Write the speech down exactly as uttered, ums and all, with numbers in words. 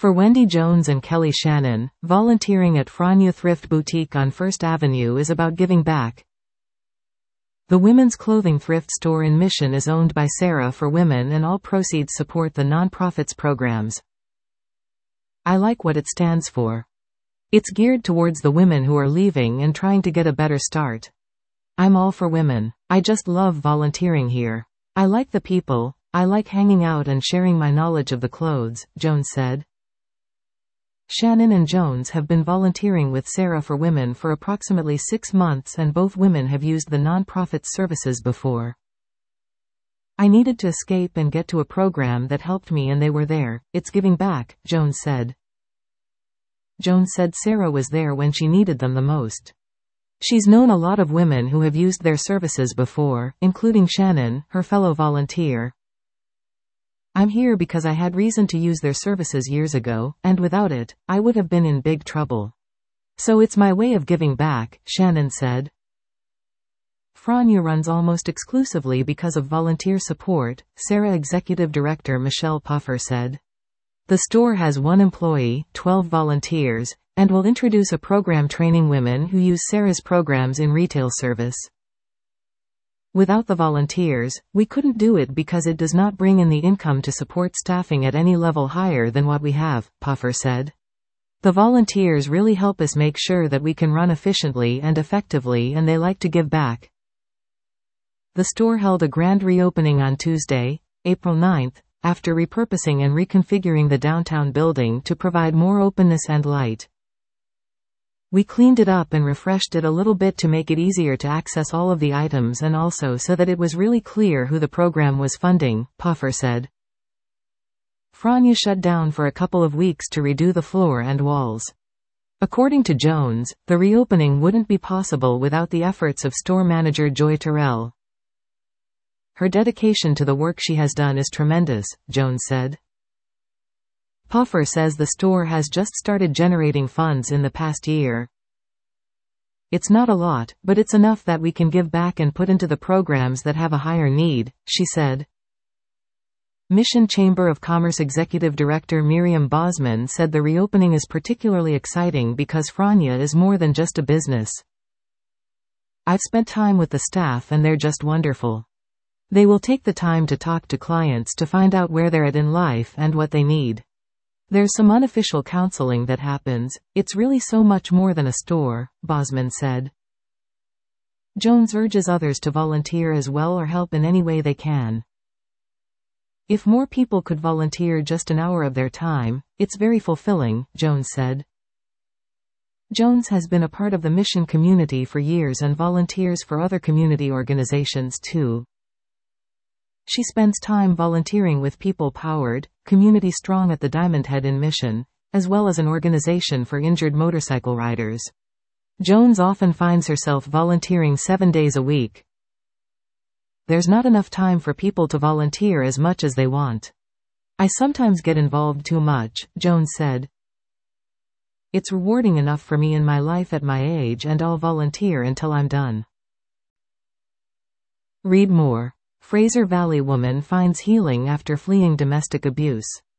For Wendy Jones and Kelly Shannon, volunteering at Franya Thrift Boutique on First Avenue is about giving back. The women's clothing thrift store in Mission is owned by Sarah for Women, and all proceeds support the nonprofits programs. I like what it stands for. It's geared towards the women who are leaving and trying to get a better start. I'm all for women. I just love volunteering here. I like the people, I like hanging out and sharing my knowledge of the clothes, Jones said. Shannon and Jones have been volunteering with Sarah for Women for approximately six months, and both women have used the nonprofit's services before. I needed to escape and get to a program that helped me, and they were there. It's giving back, Jones said. Jones said Sarah was there when she needed them the most. She's known a lot of women who have used their services before, including Shannon, her fellow volunteer. I'm here because I had reason to use their services years ago, and without it, I would have been in big trouble. So it's my way of giving back, Shannon said. Franya runs almost exclusively because of volunteer support, Sarah Executive Director Michelle Puffer said. The store has one employee, twelve volunteers, and will introduce a program training women who use Sarah's programs in retail service. Without the volunteers, we couldn't do it because it does not bring in the income to support staffing at any level higher than what we have, Puffer said. The volunteers really help us make sure that we can run efficiently and effectively, and they like to give back. The store held a grand reopening on Tuesday, April ninth, after repurposing and reconfiguring the downtown building to provide more openness and light. We cleaned it up and refreshed it a little bit to make it easier to access all of the items, and also so that it was really clear who the program was funding, Puffer said. Franya shut down for a couple of weeks to redo the floor and walls. According to Jones, the reopening wouldn't be possible without the efforts of store manager Joy Terrell. Her dedication to the work she has done is tremendous, Jones said. Puffer says the store has just started generating funds in the past year. It's not a lot, but it's enough that we can give back and put into the programs that have a higher need, she said. Mission Chamber of Commerce Executive Director Miriam Bosman said the reopening is particularly exciting because Franya is more than just a business. I've spent time with the staff and they're just wonderful. They will take the time to talk to clients to find out where they're at in life and what they need. There's some unofficial counseling that happens. It's really so much more than a store, Bosman said. Jones urges others to volunteer as well or help in any way they can. If more people could volunteer just an hour of their time, it's very fulfilling, Jones said. Jones has been a part of the Mission community for years and volunteers for other community organizations too. She spends time volunteering with People Powered, Community Strong at the Diamond Head in Mission, as well as an organization for injured motorcycle riders. Jones often finds herself volunteering seven days a week. There's not enough time for people to volunteer as much as they want. I sometimes get involved too much, Jones said. It's rewarding enough for me in my life at my age, and I'll volunteer until I'm done. Read more. Fraser Valley woman finds healing after fleeing domestic abuse.